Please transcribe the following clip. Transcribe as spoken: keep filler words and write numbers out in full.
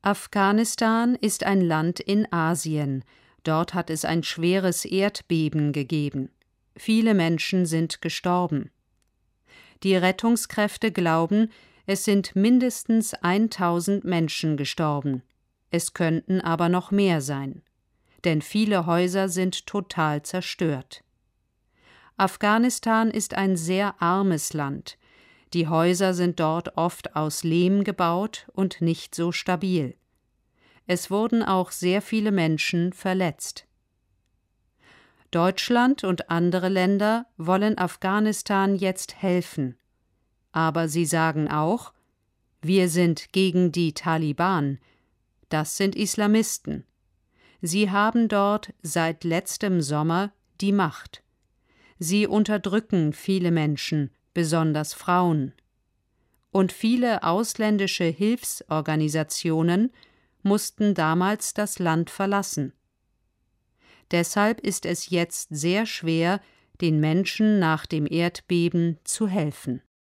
Afghanistan ist ein Land in Asien. Dort hat es ein schweres Erdbeben gegeben. Viele Menschen sind gestorben. Die Rettungskräfte glauben, es sind mindestens tausend Menschen gestorben. Es könnten aber noch mehr sein. Denn viele Häuser sind total zerstört. Afghanistan ist ein sehr armes Land. Die Häuser sind dort oft aus Lehm gebaut und nicht so stabil. Es wurden auch sehr viele Menschen verletzt. Deutschland und andere Länder wollen Afghanistan jetzt helfen. Aber sie sagen auch, wir sind gegen die Taliban. Das sind Islamisten. Sie haben dort seit letztem Sommer die Macht. Sie unterdrücken viele Menschen, besonders Frauen. Und viele ausländische Hilfsorganisationen mussten damals das Land verlassen. Deshalb ist es jetzt sehr schwer, den Menschen nach dem Erdbeben zu helfen.